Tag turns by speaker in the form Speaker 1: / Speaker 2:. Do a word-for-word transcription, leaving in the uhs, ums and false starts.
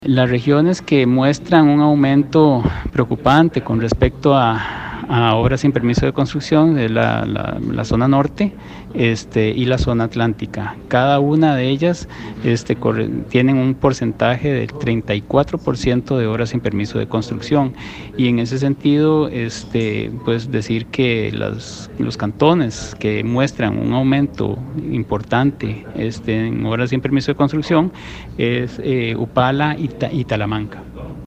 Speaker 1: Las regiones que muestran un aumento preocupante con respecto a, a obras sin permiso de construcción es la, la, la zona norte este, y la zona atlántica. Cada una de ellas este, corre, tienen un porcentaje del treinta y cuatro por ciento de obras sin permiso de construcción, y en ese sentido este, pues decir que las, los cantones que muestran un aumento importante este, en obras sin permiso de construcción es eh, Upala y, y Talamanca.